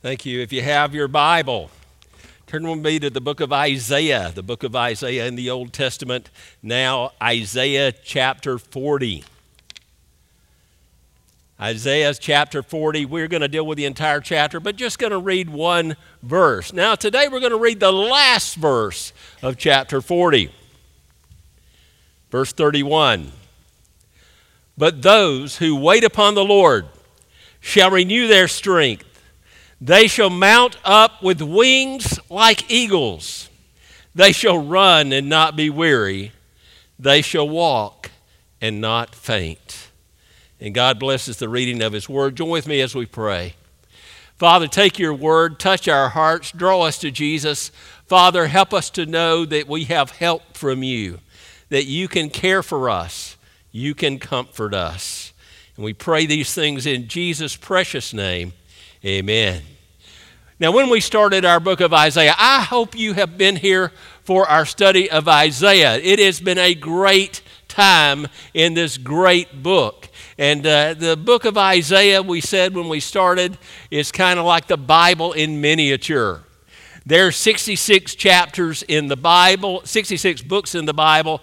Thank you. If you have your Bible, turn with me to the book of Isaiah in the Old Testament. Now, Isaiah chapter 40. Isaiah chapter 40, we're going to deal with the entire chapter, but just going to read one verse. Now, today we're going to read the last verse of chapter 40. Verse 31. But those who wait upon the Lord shall renew their strength. They shall mount up with wings like eagles. They shall run and not be weary. They shall walk and not faint. And God blesses the reading of His Word. Join with me as we pray. Father, take your Word, touch our hearts, draw us to Jesus. Father, help us to know that we have help from you, that you can care for us, you can comfort us. And we pray these things in Jesus' precious name. Amen. Now, when we started our book of Isaiah, I hope you have been here for our study of Isaiah. It has been a great time in this great book. And the book of Isaiah, we said when we started, is kind of like the Bible in miniature. There are 66 chapters in the Bible, 66 books in the Bible,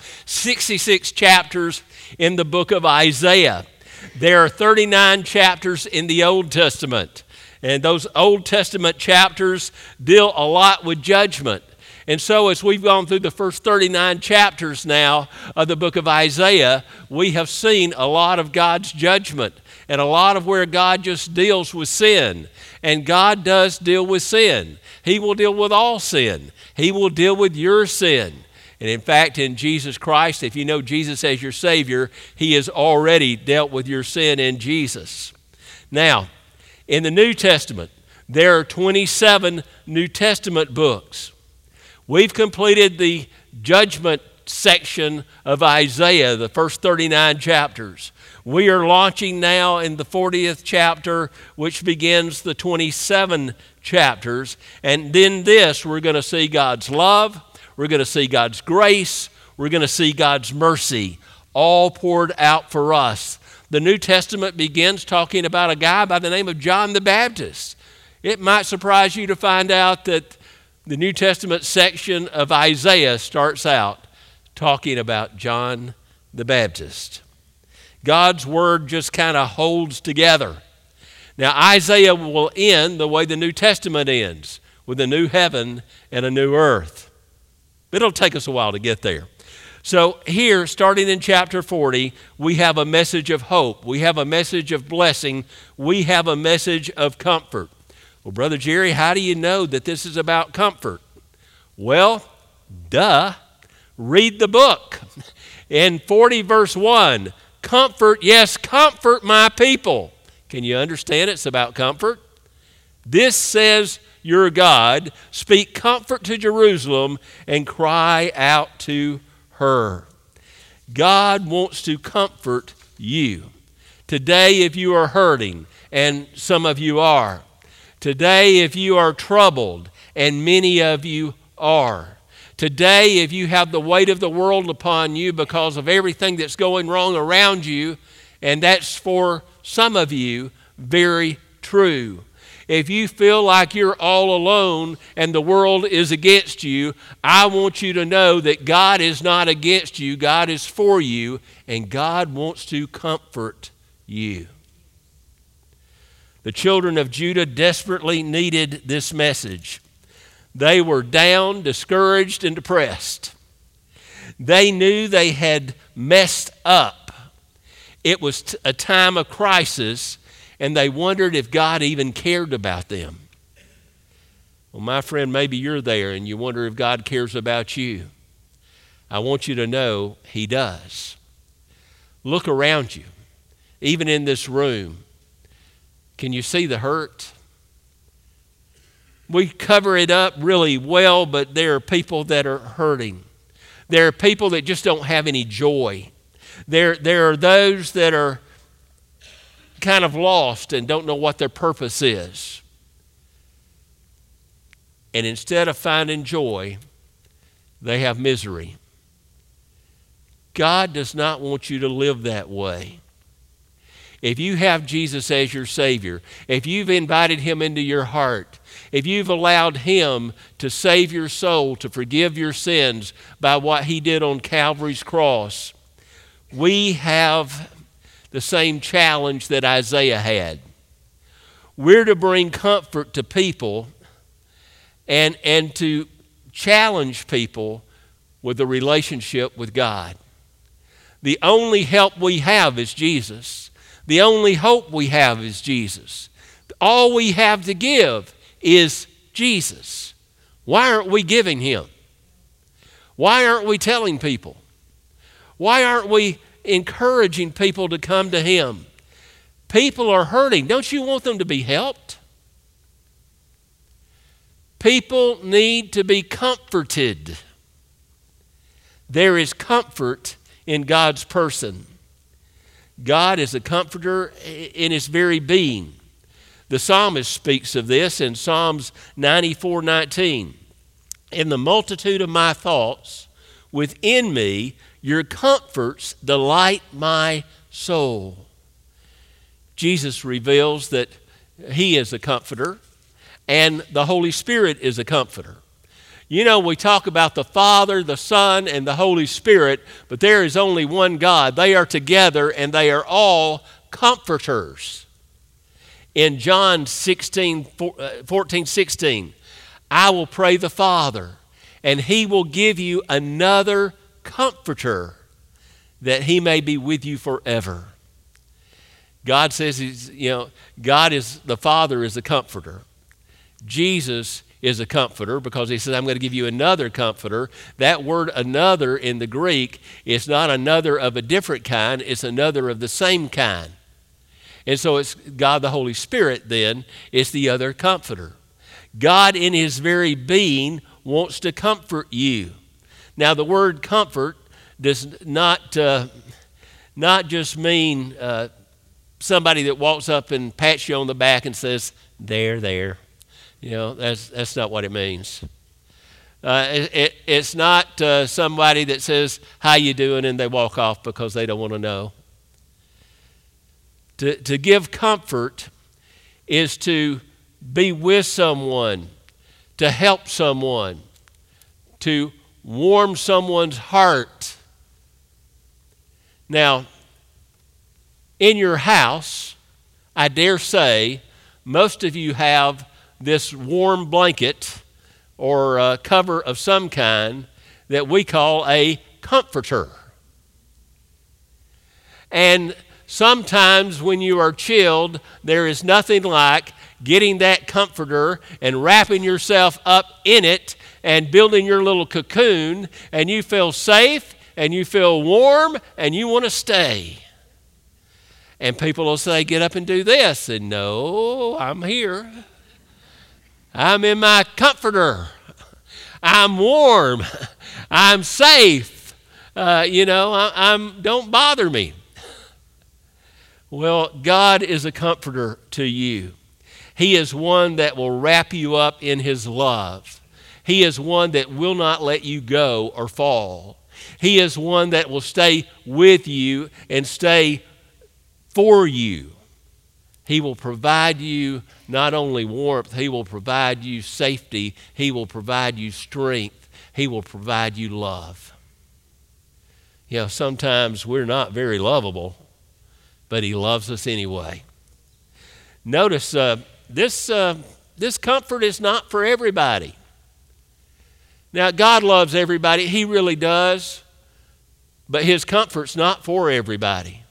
66 chapters in the book of Isaiah. There are 39 chapters in the Old Testament. And those Old Testament chapters deal a lot with judgment. And so as we've gone through the first 39 chapters now of the book of Isaiah, we have seen a lot of God's judgment and a lot of where God just deals with sin. And God does deal with sin. He will deal with all sin. He will deal with your sin. And in fact, in Jesus Christ, if you know Jesus as your Savior, He has already dealt with your sin in Jesus. Now, in the New Testament, there are 27 New Testament books. We've completed the judgment section of Isaiah, the first 39 chapters. We are launching now in the 40th chapter, which begins the 27 chapters. And then we're going to see God's love, we're going to see God's grace, we're going to see God's mercy, all poured out for us. The New Testament begins talking about a guy by the name of John the Baptist. It might surprise you to find out that the New Testament section of Isaiah starts out talking about John the Baptist. God's Word just kind of holds together. Now, Isaiah will end the way the New Testament ends, with a new heaven and a new earth. It'll take us a while to get there. So here, starting in chapter 40, we have a message of hope. We have a message of blessing. We have a message of comfort. Well, Brother Jerry, how do you know that this is about comfort? Well, read the book. In 40 verse 1, comfort, yes, comfort my people. Can you understand it's about comfort? This says your God, speak comfort to Jerusalem and cry out to her. God wants to comfort you. Today, if you are hurting, and some of you are, today, if you are troubled, and many of you are, today, if you have the weight of the world upon you because of everything that's going wrong around you, and that's for some of you very true. If you feel like you're all alone and the world is against you, I want you to know that God is not against you. God is for you, and God wants to comfort you. The children of Judah desperately needed this message. They were down, discouraged, and depressed. They knew they had messed up. It was a time of crisis, and they wondered if God even cared about them. Well, my friend, maybe you're there and you wonder if God cares about you. I want you to know He does. Look around you, even in this room. Can you see the hurt? We cover it up really well, but there are people that are hurting. There are people that just don't have any joy. There are those that are kind of lost and don't know what their purpose is. And instead of finding joy, they have misery. God does not want you to live that way. If you have Jesus as your Savior, if you've invited Him into your heart, if you've allowed Him to save your soul, to forgive your sins by what He did on Calvary's cross, we have the same challenge that Isaiah had. We're to bring comfort to people and to challenge people with a relationship with God. The only help we have is Jesus. The only hope we have is Jesus. All we have to give is Jesus. Why aren't we giving Him? Why aren't we telling people? Why aren't we encouraging people to come to Him? People are hurting. Don't you want them to be helped? People need to be comforted. There is comfort in God's person. God is a comforter in His very being. The psalmist speaks of this in Psalms 94:19. In the multitude of my thoughts within me, your comforts delight my soul. Jesus reveals that He is a comforter and the Holy Spirit is a comforter. You know, we talk about the Father, the Son, and the Holy Spirit, but there is only one God. They are together, and they are all comforters. In John 14:16, I will pray the Father, and He will give you another comforter, that He may be with you forever. God says, God is, the Father is a comforter. Jesus is a comforter because He says, I'm going to give you another comforter. That word another in the Greek is not another of a different kind, it's another of the same kind. And so it's God the Holy Spirit then is the other comforter. God in His very being wants to comfort you. Now the word comfort does not just mean somebody that walks up and pats you on the back and says, there. You know, that's not what it means. It's not somebody that says, how you doing, and they walk off because they don't want to know. To give comfort is to be with someone, to help someone, to warm someone's heart. Now, in your house, I dare say, most of you have this warm blanket or a cover of some kind that we call a comforter. And sometimes when you are chilled, there is nothing like getting that comforter and wrapping yourself up in it and building your little cocoon, and you feel safe and you feel warm and you want to stay. And people will say, get up and do this. And no, I'm here. I'm in my comforter. I'm warm. I'm safe. Don't bother me. Well, God is a comforter to you. He is one that will wrap you up in His love. He is one that will not let you go or fall. He is one that will stay with you and stay for you. He will provide you not only warmth, He will provide you safety, He will provide you strength, He will provide you love. You know, sometimes we're not very lovable, but He loves us anyway. Notice this comfort is not for everybody. Now, God loves everybody, He really does, but His comfort's not for everybody.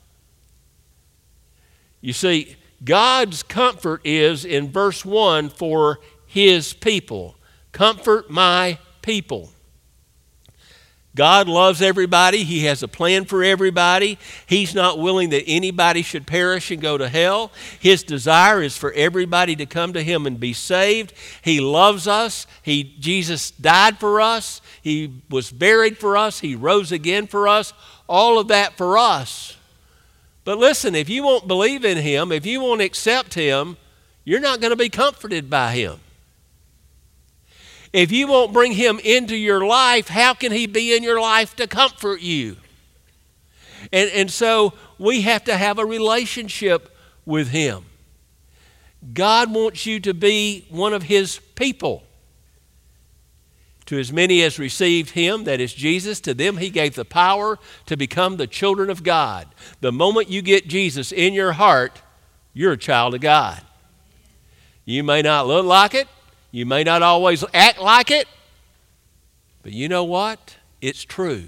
You see, God's comfort is in verse 1 for His people. Comfort my people. God loves everybody. He has a plan for everybody. He's not willing that anybody should perish and go to hell. His desire is for everybody to come to Him and be saved. He loves us. Jesus died for us. He was buried for us. He rose again for us. All of that for us. But listen, if you won't believe in Him, if you won't accept Him, you're not going to be comforted by Him. If you won't bring Him into your life, how can He be in your life to comfort you? And so we have to have a relationship with Him. God wants you to be one of His people. To as many as received Him, that is Jesus, to them He gave the power to become the children of God. The moment you get Jesus in your heart, you're a child of God. You may not look like it. You may not always act like it. But you know what? It's true.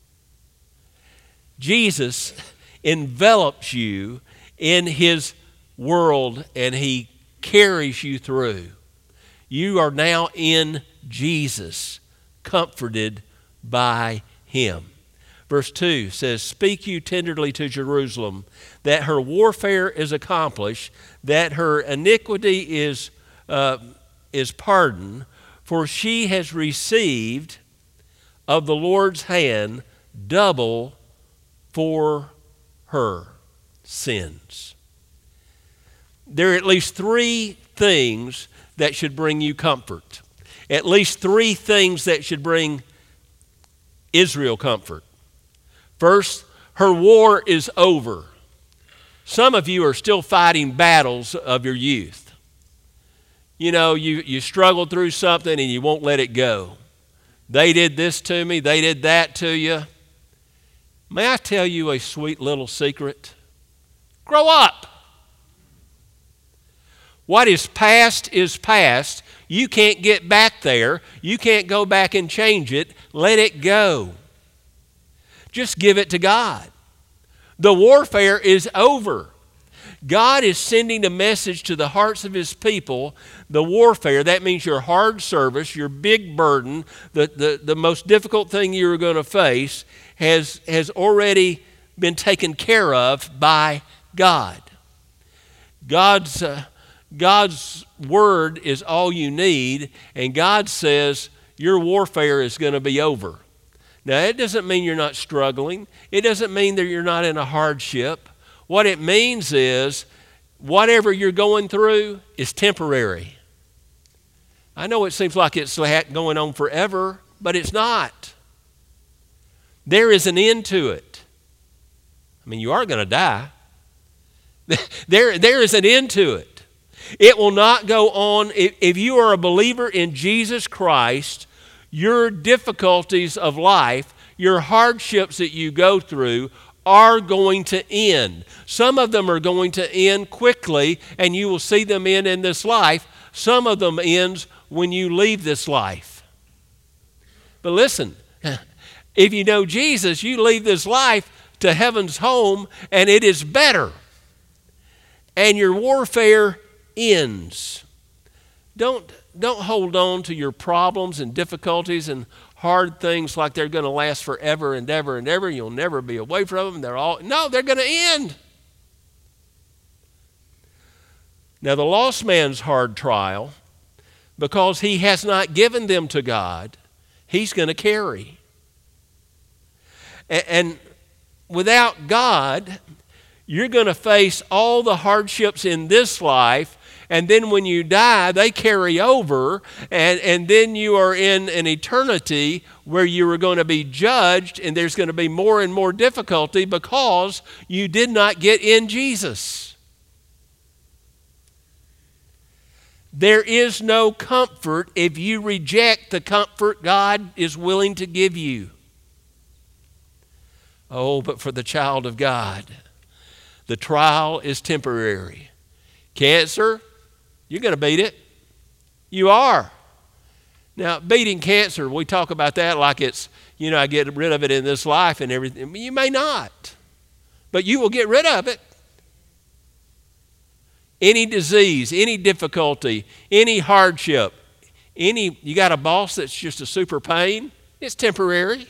Jesus envelops you in His world and He carries you through. You are now in Jesus, comforted by Him. Verse 2 says, "Speak you tenderly to Jerusalem, that her warfare is accomplished, that her iniquity is pardoned, for she has received of the Lord's hand double for her sins." There are at least three things that should bring you comfort. At least three things that should bring Israel comfort. First, her war is over. Some of you are still fighting battles of your youth. You know, you struggled through something and you won't let it go. They did this to me, they did that to you. May I tell you a sweet little secret? Grow up. What is past is past. You can't get back there. You can't go back and change it. Let it go. Just give it to God. The warfare is over. God is sending a message to the hearts of His people. The warfare, that means your hard service, your big burden, the most difficult thing you're going to face has already been taken care of by God. God's word is all you need, and God says your warfare is going to be over. Now, it doesn't mean you're not struggling. It doesn't mean that you're not in a hardship. What it means is whatever you're going through is temporary. I know it seems like it's going on forever, but it's not. There is an end to it. I mean, you are going to die. There is an end to it. It will not go on. If you are a believer in Jesus Christ, your difficulties of life, your hardships that you go through are going to end. Some of them are going to end quickly, and you will see them end in this life. Some of them ends when you leave this life. But listen, if you know Jesus, you leave this life to heaven's home, and it is better. And your warfare ends. Don't hold on to your problems and difficulties and hard things like they're going to last forever and ever and ever. You'll never be away from them. They're going to end. Now, the lost man's hard trial, because he has not given them to God, he's going to carry. And without God, you're going to face all the hardships in this life, and then when you die, they carry over, and then you are in an eternity where you are going to be judged, and there's going to be more and more difficulty because you did not get in Jesus. There is no comfort if you reject the comfort God is willing to give you. Oh, but for the child of God, the trial is temporary. Cancer, you're going to beat it. You are. Now, beating cancer, we talk about that like it's, I get rid of it in this life and everything. You may not, but you will get rid of it. Any disease, any difficulty, any hardship, you got a boss that's just a super pain, it's temporary.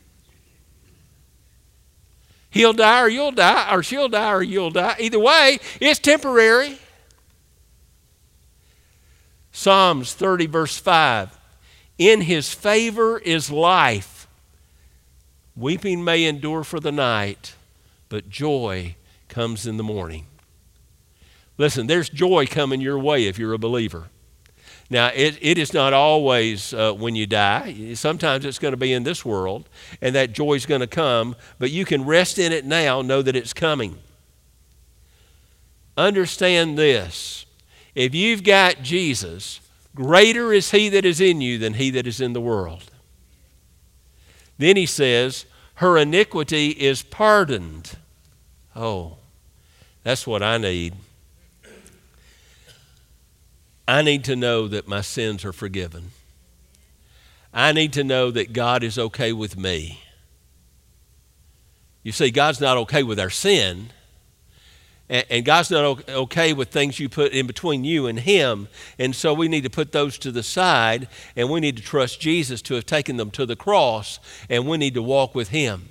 He'll die or you'll die, or she'll die or you'll die. Either way, it's temporary. Psalms 30 verse 5, in His favor is life. Weeping may endure for the night, but joy comes in the morning. Listen, there's joy coming your way if you're a believer. Now, it is not always when you die. Sometimes it's going to be in this world, and that joy is going to come, but you can rest in it now, know that it's coming. Understand this. If you've got Jesus, greater is he that is in you than he that is in the world. Then he says, her iniquity is pardoned. Oh, that's what I need. I need to know that my sins are forgiven. I need to know that God is okay with me. You see, God's not okay with our sin, and God's not okay with things you put in between you and him, and so we need to put those to the side, and we need to trust Jesus to have taken them to the cross, and we need to walk with him.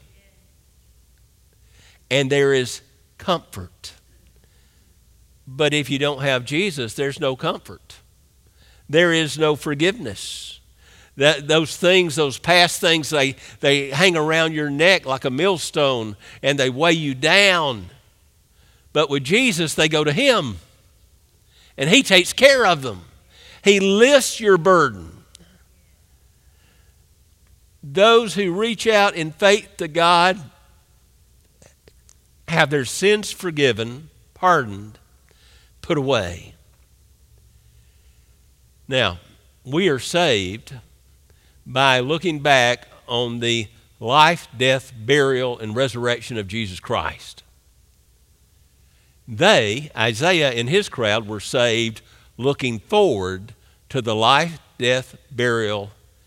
And there is comfort. But if you don't have Jesus, there's no comfort. There is no forgiveness. Those things, those past things, they hang around your neck like a millstone and they weigh you down. But with Jesus, they go to him and he takes care of them. He lifts your burden. Those who reach out in faith to God have their sins forgiven, pardoned, put away. Now, we are saved by looking back on the life, death, burial, and resurrection of Jesus Christ. They, Isaiah and his crowd, were saved looking forward to the life, death, burial,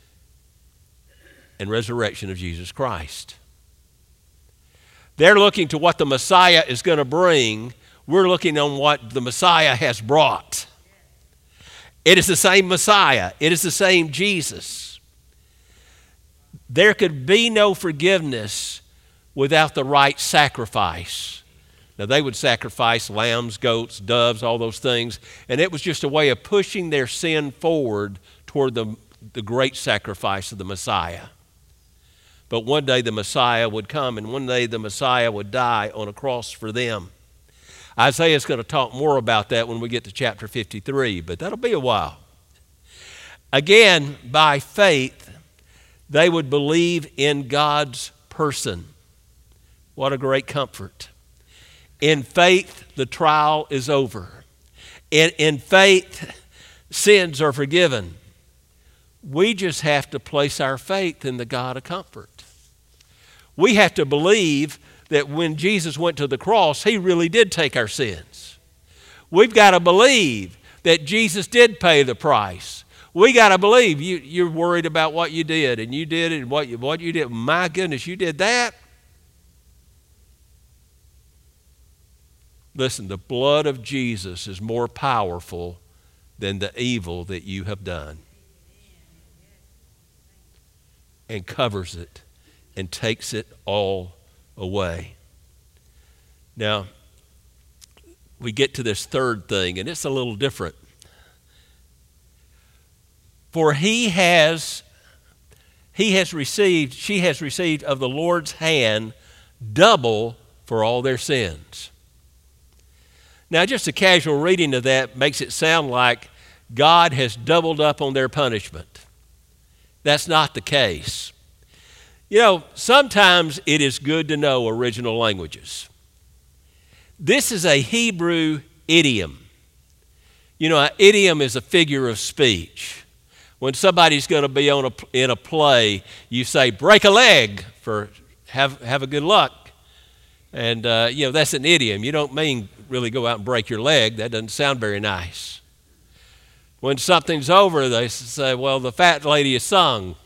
and resurrection of Jesus Christ. They're looking to what the Messiah is going to bring. We're looking on what the Messiah has brought. It is the same Messiah. It is the same Jesus. There could be no forgiveness without the right sacrifice. Now, they would sacrifice lambs, goats, doves, all those things, and it was just a way of pushing their sin forward toward the great sacrifice of the Messiah. But one day the Messiah would come, and one day the Messiah would die on a cross for them. Isaiah is going to talk more about that when we get to chapter 53, but that'll be a while. Again, by faith, they would believe in God's person. What a great comfort. In faith, the trial is over. In faith, sins are forgiven. We just have to place our faith in the God of comfort. We have to believe that when Jesus went to the cross, he really did take our sins. We've got to believe that Jesus did pay the price. We got to believe. You're worried about what you did, and you did it, and what you did. My goodness, you did that? Listen, the blood of Jesus is more powerful than the evil that you have done, and covers it and takes it all away. Now, we get to this third thing, and it's a little different. For she has received of the Lord's hand double for all their sins. Now, just a casual reading of that makes it sound like God has doubled up on their punishment. That's not the case. You know, sometimes it is good to know original languages. This is a Hebrew idiom. You know, an idiom is a figure of speech. When somebody's going to be in a play, you say, break a leg for have a good luck. And, that's an idiom. You don't mean really go out and break your leg. That doesn't sound very nice. When something's over, they say, well, the fat lady has sung.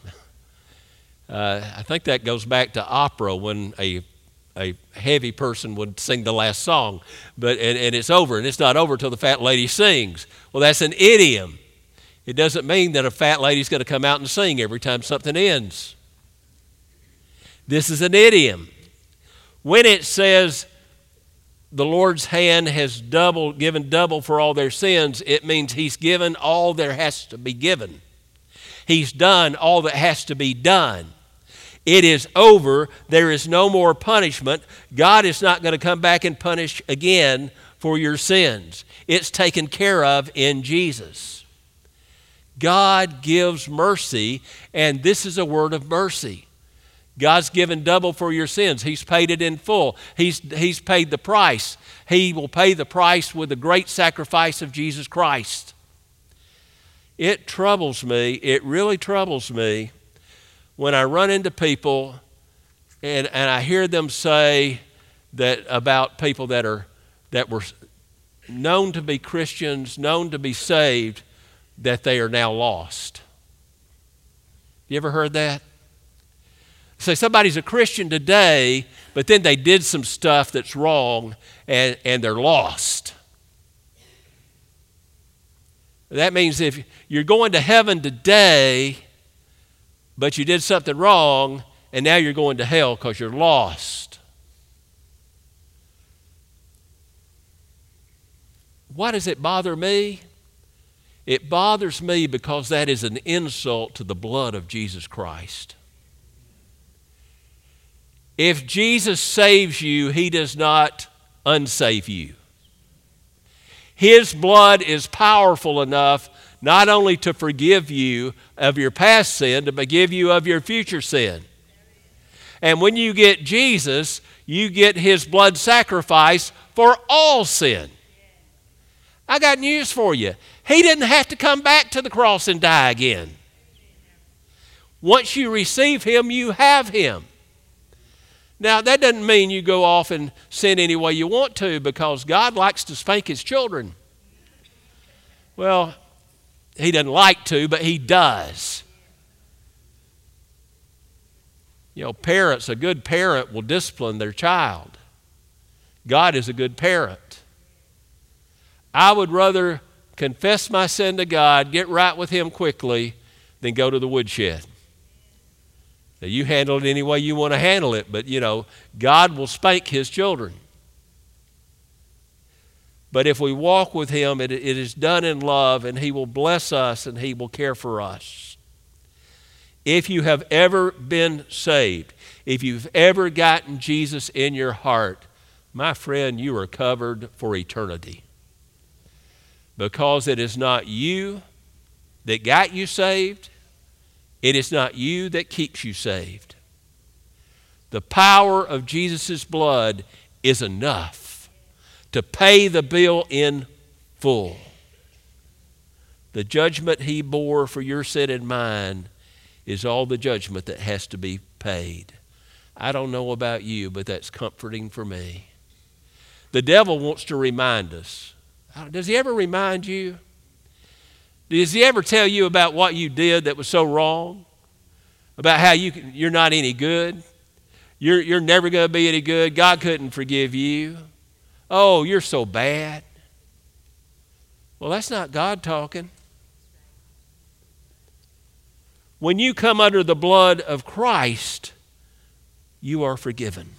I think that goes back to opera when a heavy person would sing the last song, and it's over, and it's not over till the fat lady sings. Well, that's an idiom. It doesn't mean that a fat lady's going to come out and sing every time something ends. This is an idiom. When it says the Lord's hand has given double for all their sins, it means he's given all there has to be given. He's done all that has to be done. It is over. There is no more punishment. God is not going to come back and punish again for your sins. It's taken care of in Jesus. God gives mercy, and this is a word of mercy. God's given double for your sins. He's paid it in full. He's paid the price. He will pay the price with the great sacrifice of Jesus Christ. It troubles me, it really troubles me, when I run into people and I hear them say that about people that were known to be Christians, known to be saved, that they are now lost. You ever heard that? Say somebody's a Christian today, but then they did some stuff that's wrong and they're lost. That means if you're going to heaven today, but you did something wrong, and now you're going to hell because you're lost. Why does it bother me? It bothers me because that is an insult to the blood of Jesus Christ. If Jesus saves you, he does not unsave you. His blood is powerful enough not only to forgive you of your past sin, to forgive you of your future sin. And when you get Jesus, you get his blood sacrifice for all sin. I got news for you. He didn't have to come back to the cross and die again. Once you receive him, you have him. Now, that doesn't mean you go off and sin any way you want to, because God likes to spank his children. Well, he doesn't like to, but he does. You know, parents, a good parent will discipline their child. God is a good parent. I would rather confess my sin to God, get right with him quickly, than go to the woodshed. Now, you handle it any way you want to handle it, but, you know, God will spank his children. But if we walk with him, it is done in love, and he will bless us, and he will care for us. If you have ever been saved, if you've ever gotten Jesus in your heart, my friend, you are covered for eternity. Because it is not you that got you saved. It is not you that keeps you saved. The power of Jesus' blood is enough to pay the bill in full. The judgment he bore for your sin and mine is all the judgment that has to be paid. I don't know about you, but that's comforting for me. The devil wants to remind us. Does he ever remind you? Does he ever tell you about what you did that was so wrong? About how you're not any good? You're never going to be any good. God couldn't forgive you. Oh, you're so bad. Well, that's not God talking. When you come under the blood of Christ, you are forgiven.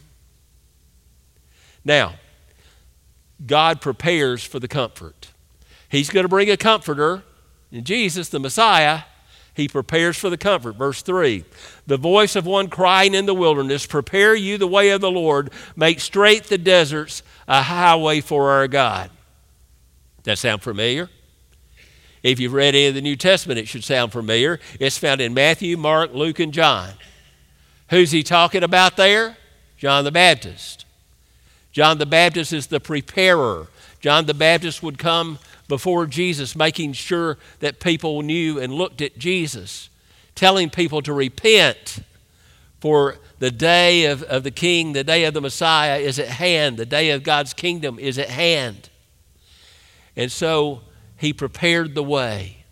Now, God prepares for the comfort. He's going to bring a comforter. In Jesus, the Messiah, he prepares for the comfort. Verse 3, the voice of one crying in the wilderness, prepare you the way of the Lord, make straight the deserts a highway for our God. Does that sound familiar? If you've read any of the New Testament, it should sound familiar. It's found in Matthew, Mark, Luke, and John. Who's he talking about there? John the Baptist. John the Baptist is the preparer. John the Baptist would come before Jesus, making sure that people knew and looked at Jesus, telling people to repent, for the day of the King, the day of the Messiah is at hand. The day of God's kingdom is at hand. And so he prepared the way.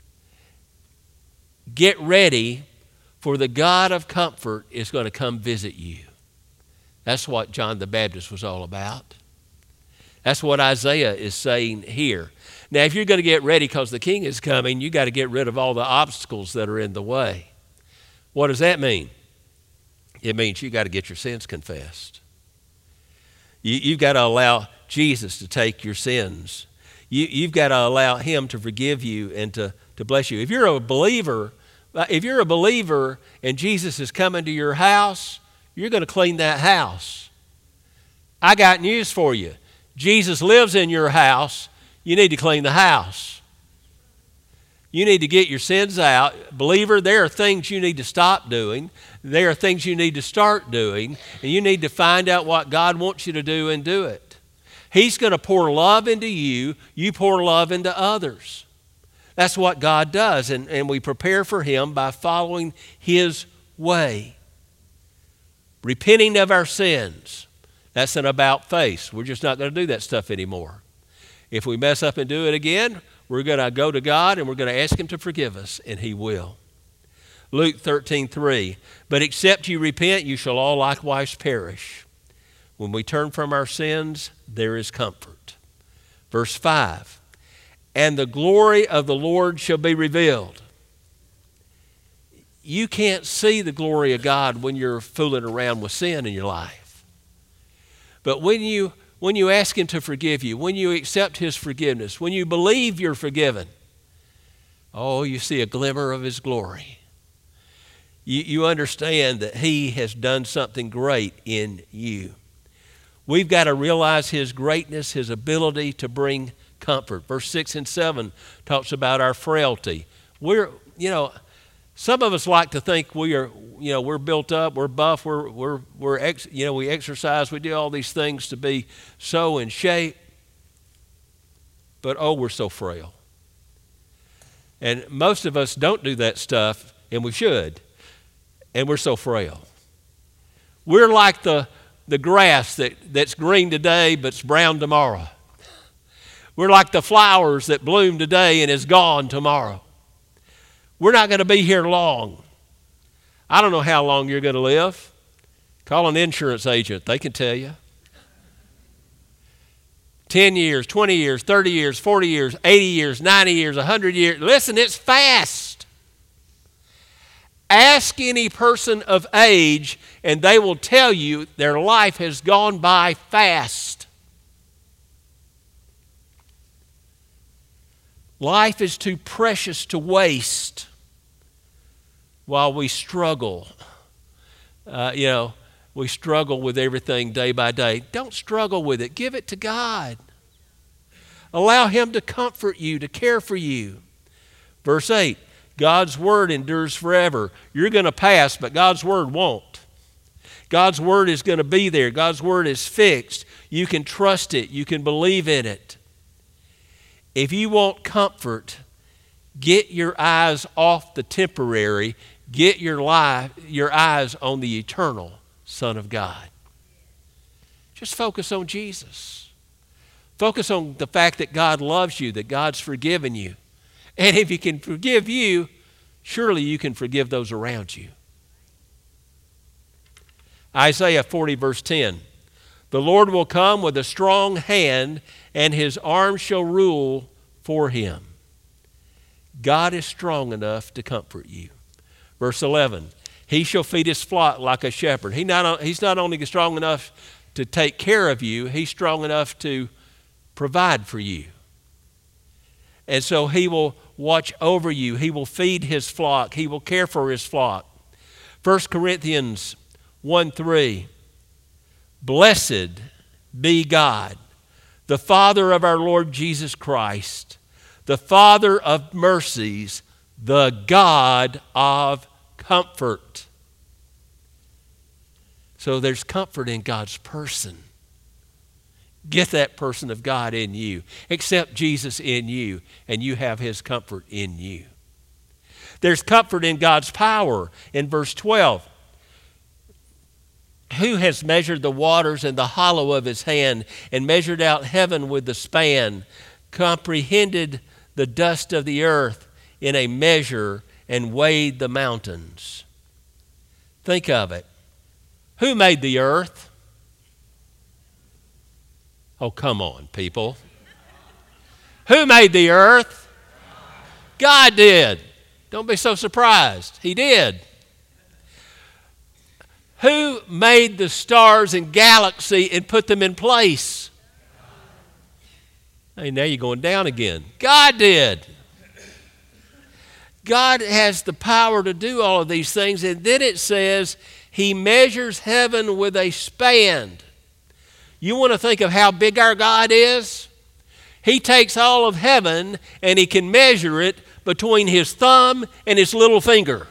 Get ready, for the God of comfort is going to come visit you. That's what John the Baptist was all about. That's what Isaiah is saying here. Now, if you're going to get ready because the king is coming, you got to get rid of all the obstacles that are in the way. What does that mean? It means you got to get your sins confessed. You've got to allow Jesus to take your sins. You've got to allow him to forgive you and to bless you. If you're a believer and Jesus is coming to your house, you're going to clean that house. I got news for you. Jesus lives in your house. You need to clean the house. You need to get your sins out. Believer, there are things you need to stop doing. There are things you need to start doing. And you need to find out what God wants you to do and do it. He's going to pour love into you. You pour love into others. That's what God does. And we prepare for Him by following His way. Repenting of our sins. That's an about face. We're just not going to do that stuff anymore. If we mess up and do it again, we're going to go to God and we're going to ask Him to forgive us, and He will. Luke 13:3, but except you repent, you shall all likewise perish. When we turn from our sins, there is comfort. Verse 5, and the glory of the Lord shall be revealed. You can't see the glory of God when you're fooling around with sin in your life. But when you ask Him to forgive you, when you accept His forgiveness, when you believe you're forgiven, oh, you see a glimmer of His glory. You understand that He has done something great in you. We've got to realize His greatness, His ability to bring comfort. Verse 6 and 7 talks about our frailty. Some of us like to think we're built up, we're buff, we exercise, we do all these things to be so in shape. But we're so frail. And most of us don't do that stuff, and we should. And we're so frail. We're like the grass that's green today but's brown tomorrow. We're like the flowers that bloom today and is gone tomorrow. We're not going to be here long. I don't know how long you're going to live. Call an insurance agent. They can tell you. 10 years, 20 years, 30 years, 40 years, 80 years, 90 years, 100 years. Listen, it's fast. Ask any person of age, and they will tell you their life has gone by fast. Life is too precious to waste while we struggle. We struggle with everything day by day. Don't struggle with it. Give it to God. Allow Him to comfort you, to care for you. Verse 8, God's word endures forever. You're going to pass, but God's word won't. God's word is going to be there. God's word is fixed. You can trust it. You can believe in it. If you want comfort, get your eyes off the temporary. Get your eyes on the eternal Son of God. Just focus on Jesus. Focus on the fact that God loves you, that God's forgiven you. And if He can forgive you, surely you can forgive those around you. Isaiah 40 verse 10. The Lord will come with a strong hand, and His arm shall rule for Him. God is strong enough to comfort you. Verse 11. He shall feed His flock like a shepherd. He's not only strong enough to take care of you, He's strong enough to provide for you. And so He will watch over you. He will feed His flock. He will care for His flock. 1 Corinthians 1:3. Blessed be God, the Father of our Lord Jesus Christ, the Father of mercies, the God of comfort. So there's comfort in God's person. Get that person of God in you. Accept Jesus in you, and you have His comfort in you. There's comfort in God's power in verse 12. Who has measured the waters in the hollow of His hand, and measured out heaven with the span, comprehended the dust of the earth in a measure, and weighed the mountains? Think of it. Who made the earth? Oh, come on, people. Who made the earth? God did. Don't be so surprised. He did. Who made the stars and galaxy and put them in place? Hey, now you're going down again. God did. God has the power to do all of these things. And then it says He measures heaven with a span. You want to think of how big our God is? He takes all of heaven and He can measure it between his thumb and his little finger.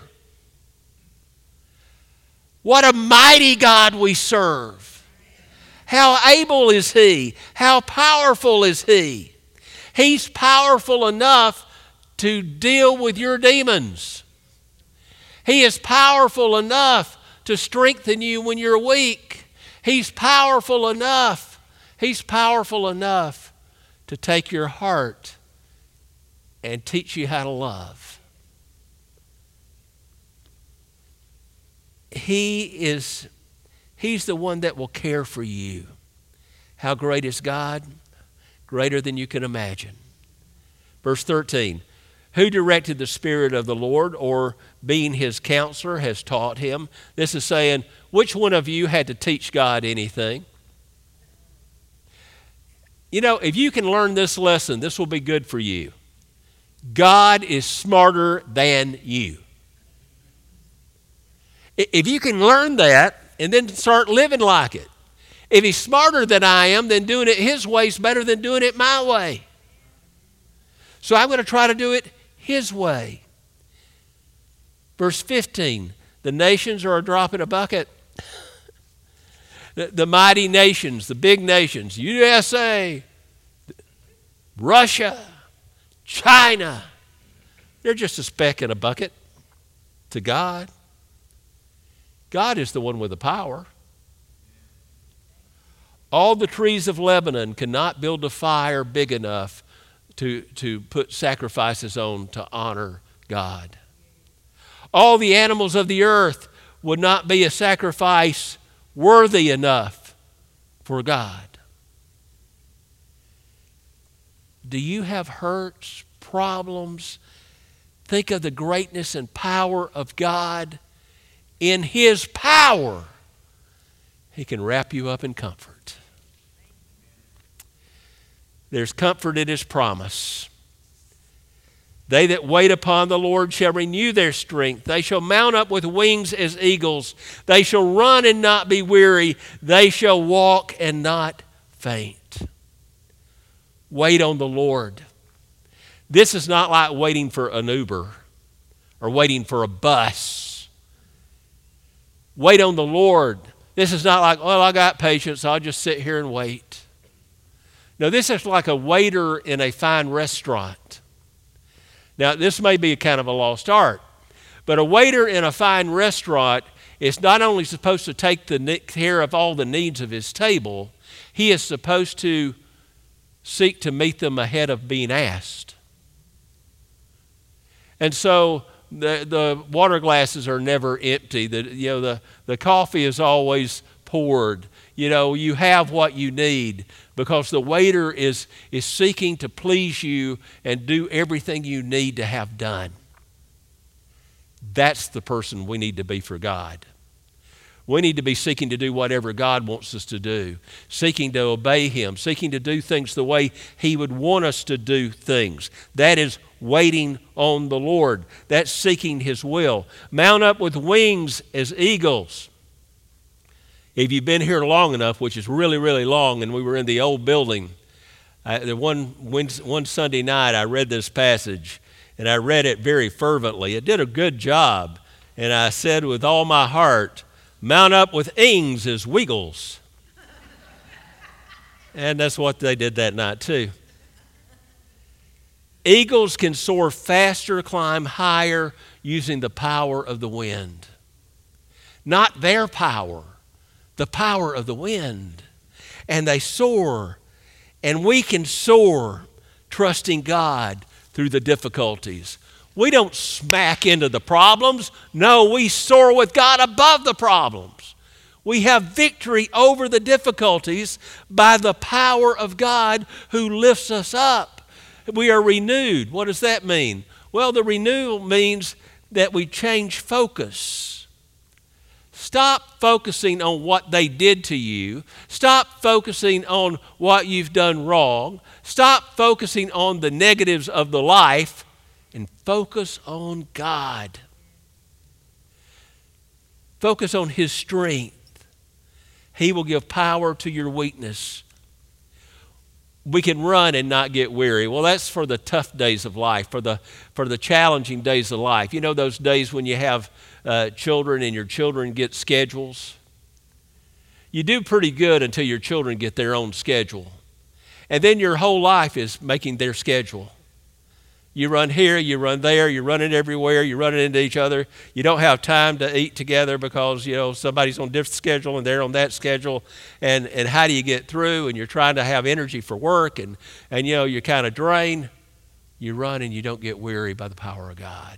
What a mighty God we serve. How able is he? How powerful is he? He's powerful enough to deal with your demons. He is powerful enough to strengthen you when you're weak. He's powerful enough. He's powerful enough to take your heart and teach you how to love. He's the one that will care for you. How great is God? Greater than you can imagine. Verse 13, who directed the Spirit of the Lord, or being his counselor has taught him? This is saying, which one of you had to teach God anything? You know, if you can learn this lesson, this will be good for you. God is smarter than you. If you can learn that and then start living like it. If he's smarter than I am, then doing it his way is better than doing it my way. So I'm going to try to do it his way. Verse 15, the nations are a drop in a bucket. The mighty nations, the big nations, USA, Russia, China, they're just a speck in a bucket to God. God is the one with the power. All the trees of Lebanon cannot build a fire big enough to put sacrifices on to honor God. All the animals of the earth would not be a sacrifice worthy enough for God. Do you have hurts, problems? Think of the greatness and power of God. In his power, he can wrap you up in comfort. There's comfort in his promise. They that wait upon the Lord shall renew their strength. They shall mount up with wings as eagles. They shall run and not be weary. They shall walk and not faint. Wait on the Lord. This is not like waiting for an Uber or waiting for a bus. Wait on the Lord. This is not like, well, I got patience, I'll just sit here and wait. No, this is like a waiter in a fine restaurant. Now, this may be a kind of a lost art, but a waiter in a fine restaurant is not only supposed to take care of all the needs of his table, he is supposed to seek to meet them ahead of being asked. And so the water glasses are never empty. The coffee is always poured. You have what you need, because the waiter is seeking to please you and do everything you need to have done. That's the person we need to be for God. We need to be seeking to do whatever God wants us to do, seeking to obey him, seeking to do things the way he would want us to do things. That is waiting on the Lord. That's seeking his will. Mount up with wings as eagles. If you've been here long enough, which is really, really long, and we were in the old building, one Sunday night I read this passage, and I read it very fervently. It did a good job, and I said with all my heart, mount up with wings as wiggles. And that's what they did that night too. Eagles can soar faster, climb higher using the power of the wind. Not their power, the power of the wind. And they soar. And we can soar trusting God through the difficulties. We don't smack into the problems. No, we soar with God above the problems. We have victory over the difficulties by the power of God who lifts us up. We are renewed. What does that mean? Well, the renewal means that we change focus. Stop focusing on what they did to you. Stop focusing on what you've done wrong. Stop focusing on the negatives of the life and focus on God. Focus on his strength. He will give power to your weakness. we can run and not get weary. Well, that's for the tough days of life, for the challenging days of life. You know those days when you have children and your children get schedules? You do pretty good until your children get their own schedule. And then your whole life is making their schedule. You run here, you run there, you're running everywhere, you're running into each other. You don't have time to eat together because, somebody's on a different schedule and they're on that schedule. And how do you get through? And you're trying to have energy for work and you're kind of drained. You run and you don't get weary by the power of God.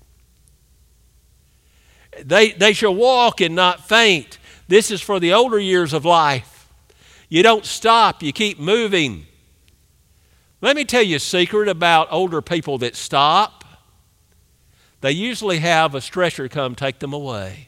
They shall walk and not faint. This is for the older years of life. You don't stop, you keep moving. Let me tell you a secret about older people that stop. They usually have a stretcher come take them away.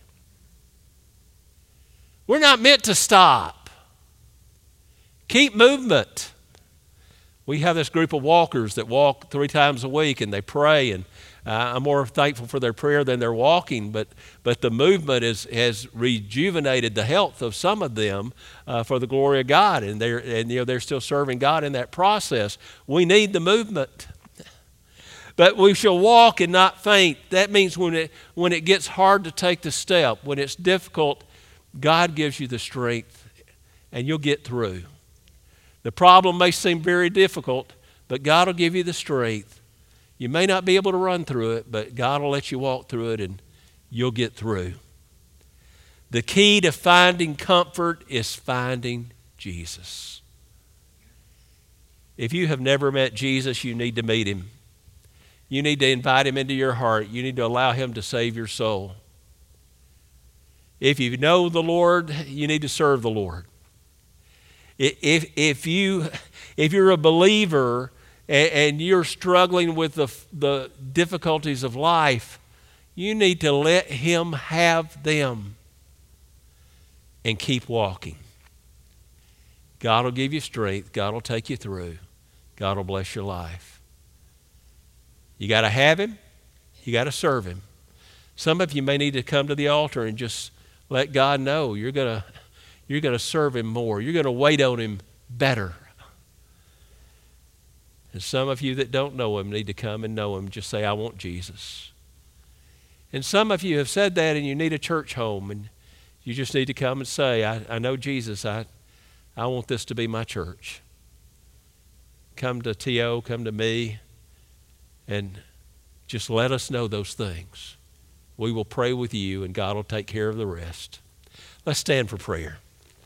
We're not meant to stop. Keep movement. We have this group of walkers that walk 3 times a week and they pray, and I'm more thankful for their prayer than their walking, but the movement has rejuvenated the health of some of them for the glory of God, and they're still serving God in that process. We need the movement. But we shall walk and not faint. That means when it gets hard to take the step, when it's difficult, God gives you the strength and you'll get through. The problem may seem very difficult, but God will give you the strength. You may not be able to run through it, but God will let you walk through it and you'll get through. The key to finding comfort is finding Jesus. If you have never met Jesus, you need to meet him. You need to invite him into your heart. You need to allow him to save your soul. If you know the Lord, you need to serve the Lord. If you're a believer and you're struggling with the difficulties of life, you need to let him have them and keep walking. God will give you strength. God will take you through. God will bless your life. You got to have him. You got to serve him. Some of you may need to come to the altar and just let God know you're going to serve him more. You're going to wait on him better. And some of you that don't know him need to come and know him. Just say, I want Jesus. And some of you have said that and you need a church home, and you just need to come and say, I know Jesus. I want this to be my church. Come to T.O., come to me, and just let us know those things. We will pray with you, and God will take care of the rest. Let's stand for prayer.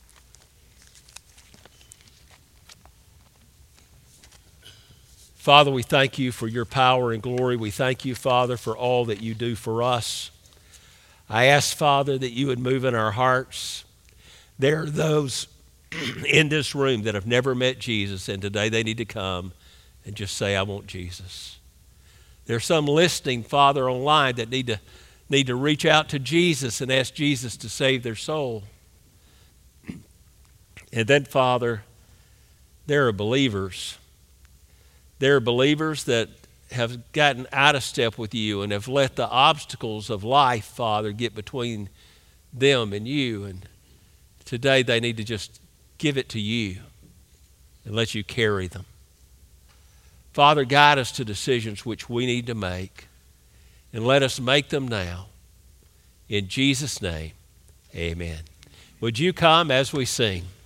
Father, we thank you for your power and glory. We thank you, Father, for all that you do for us. I ask, Father, that you would move in our hearts. There are those in this room that have never met Jesus, and today they need to come and just say, I want Jesus. There are some listening, Father, online that need to reach out to Jesus and ask Jesus to save their soul. And then, Father, there are believers. There are believers that have gotten out of step with you and have let the obstacles of life, Father, get between them and you. And today they need to just give it to you and let you carry them. Father, guide us to decisions which we need to make, and let us make them now. In Jesus' name, amen. Would you come as we sing?